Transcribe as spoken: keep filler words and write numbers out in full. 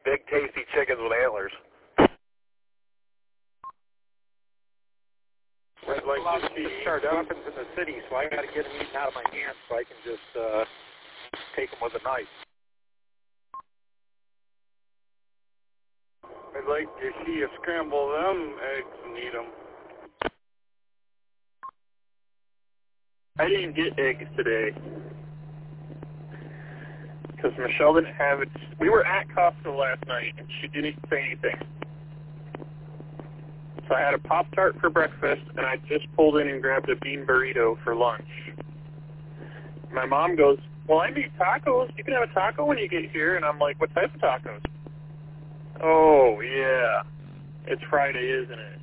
big tasty chickens with antlers. I'd like to see start weapons in the city, so I got to get them eaten out of my hands so I can just uh, take them with a knife. I'd like to see you scramble them eggs and eat them. I didn't get eggs today because Michelle didn't have it. We were at Costco last night, and she didn't say anything. So I had a Pop-Tart for breakfast, and I just pulled in and grabbed a bean burrito for lunch. My mom goes, well, I need tacos. You can have a taco when you get here. And I'm like, what type of tacos? Oh, yeah. It's Friday, isn't it?